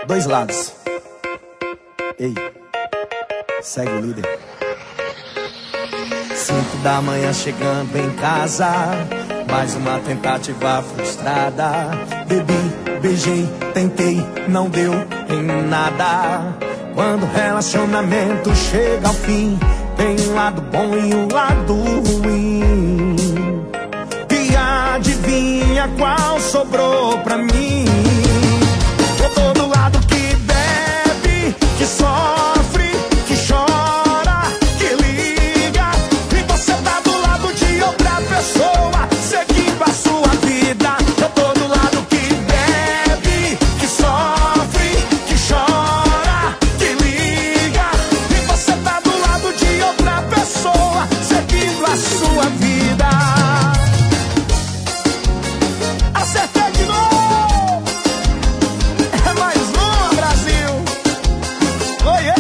dois lados. Ei, segue o líder. 5 da manhã chegando em casa, mais uma tentativa frustrada. Bebi, beijei, tentei, não deu em nada. Quando o relacionamento chega ao fim, tem um lado bom e um lado ruim. E adivinha qual sobrou pra mim? Eu tô do lado que bebe, que sofre, que chora, que liga. E você tá do lado de outra pessoa, seguindo a sua vida. Eu tô do lado que bebe, que sofre, que chora, que liga. E você tá do lado de outra pessoa, seguindo a sua vida. Acertei de novo! É mais uma, Brasil! Oiê!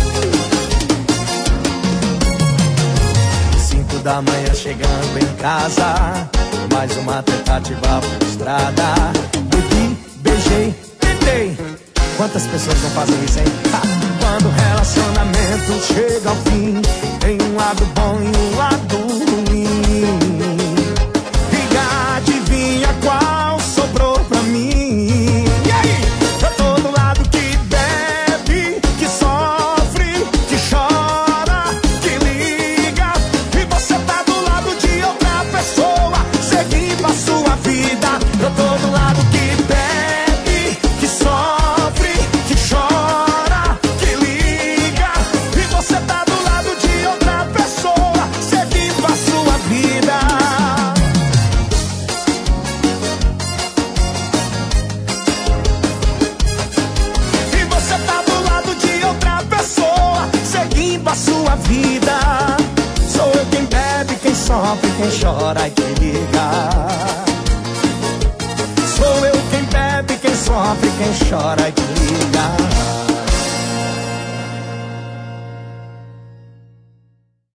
5 da manhã chegando em casa, mais uma tentativa frustrada. Bebi, beijei, tentei. Quantas pessoas não fazem isso, hein? Quando o relacionamento chega ao fim, tem um lado bom e um lado ruim. E adivinha qual sobrou pra mim? E aí? Eu tô do lado que bebe, que sofre, que chora, que liga. E você tá do lado de outra pessoa, seguindo a sua vida. Eu tô do lado que bebe, que sofre, que chora, que liga. E você tá do lado de outra pessoa, seguindo a sua vida. E você tá do lado de outra pessoa, seguindo a sua vida. Sou eu quem bebe, quem sofre, quem chora e quem liga. Sou eu quem bebe, quem sofre, quem chora e quem liga.